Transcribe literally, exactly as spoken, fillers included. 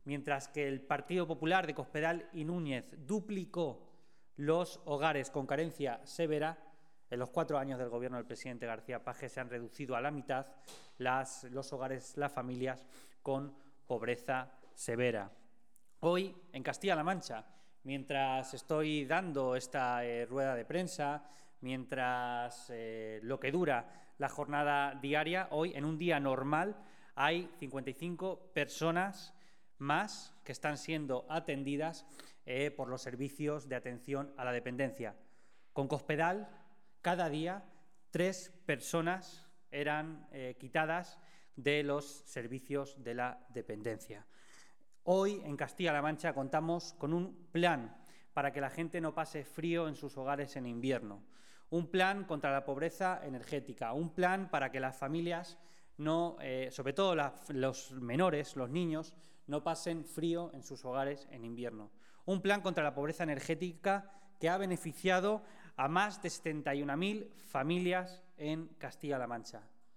mientras que el Partido Popular de Cospedal y Núñez duplicó los hogares con carencia severa, en los cuatro años del gobierno del presidente García Paje se han reducido a la mitad las, los hogares, las familias con pobreza severa. Hoy, en Castilla-La Mancha, mientras estoy dando esta eh, rueda de prensa, mientras eh, lo que dura la jornada diaria, hoy, en un día normal, hay cincuenta y cinco personas más que están siendo atendidas eh, por los servicios de atención a la dependencia. Con Cospedal, cada día, tres personas eran eh, quitadas de los servicios de la dependencia. Hoy, en Castilla-La Mancha, contamos con un plan para que la gente no pase frío en sus hogares en invierno, un plan contra la pobreza energética, un plan para que las familias, no, eh, sobre todo la, los menores, los niños, no pasen frío en sus hogares en invierno, un plan contra la pobreza energética que ha beneficiado a más de setenta y una mil familias en Castilla-La Mancha.